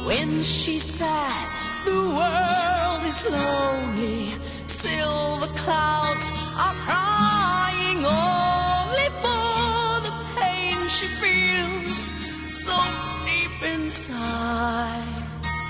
When she's sad, the world is lonely. Silver clouds are crying only for the pain she feels so deep inside.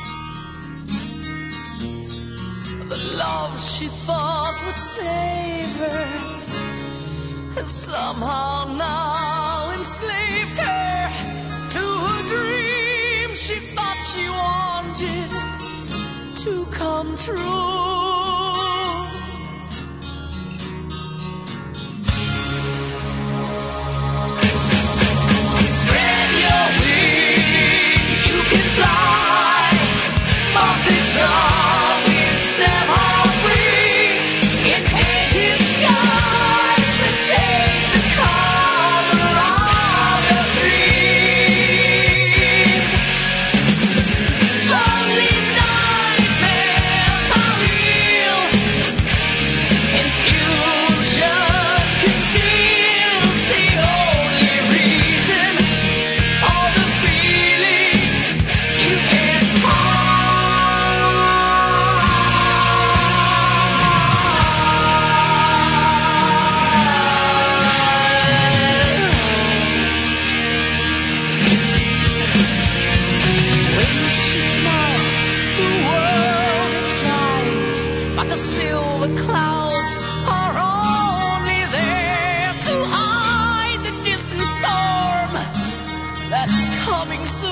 The love she thought would save her has somehow now enslaved her to a dream she thought she wanted to come true. Spread your wings, you can fly, but the dark is never free. In painted skies that change the color of your dream. Lonely nightmares are real. Confusion conceals the only reason. All the feelings you can't When she smiles, the world it shines, but the silver clouds are only there to hide the distant storm that's coming soon.